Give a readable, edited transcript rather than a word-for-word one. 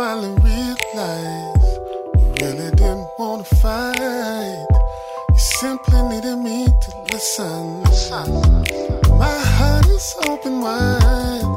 finally realized you really didn't want to fight. You simply needed me to listen. My heart is open wide.